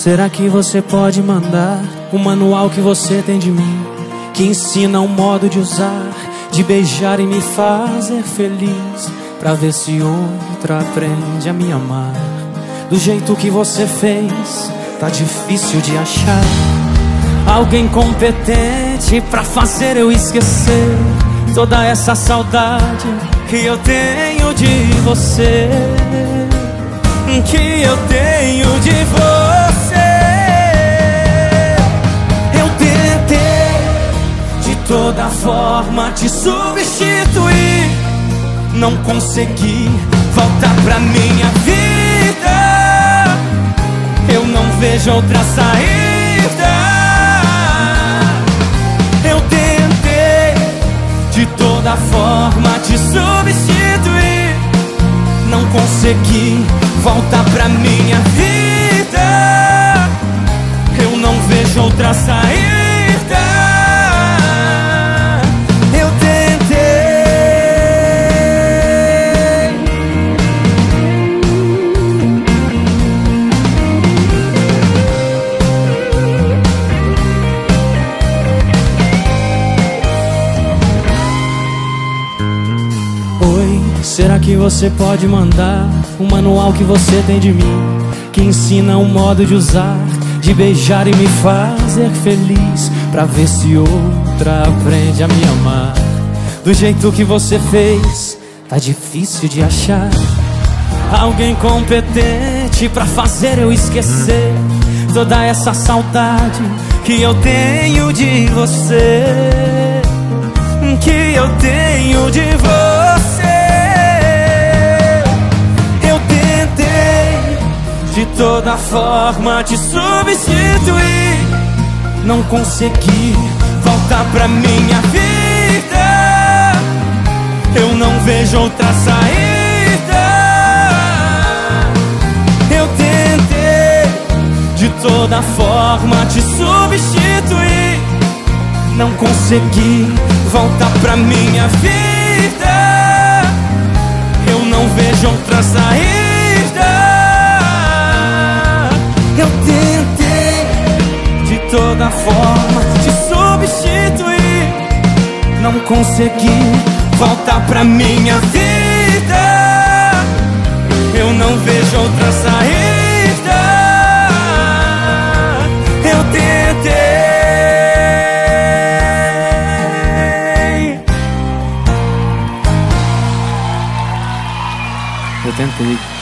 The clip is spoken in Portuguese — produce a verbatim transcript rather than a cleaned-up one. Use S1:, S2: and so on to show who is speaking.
S1: será que você pode mandar o manual que você tem de mim, que ensina um modo de usar, de beijar e me fazer feliz, pra ver se outra aprende a me amar do jeito que você fez. Tá difícil de achar alguém competente pra fazer eu esquecer toda essa saudade que eu tenho de você, que eu tenho de você. Eu tentei de toda forma te substituir, não consegui voltar pra minha vida. Eu não vejo outra saída. Eu tentei de toda forma te substituir, não consegui voltar pra minha vida. Eu não vejo outra saída. Eu tentei. Oi, será que você pode mandar o manual que você tem de mim, que ensina um modo de usar, de beijar e me fazer feliz, pra ver se outra aprende a me amar do jeito que você fez. Tá difícil de achar alguém competente pra fazer eu esquecer toda essa saudade que eu tenho de você, que eu tenho de você. Eu tentei de toda forma te substituir, não consegui voltar pra minha vida. Eu não vejo outra saída. Eu tentei de toda forma te substituir, não consegui voltar pra minha vida. Eu não vejo outra saída. Eu tentei de toda forma te substituir, não consegui voltar pra minha vida. Eu não vejo outra saída. Eu tentei. Eu tentei.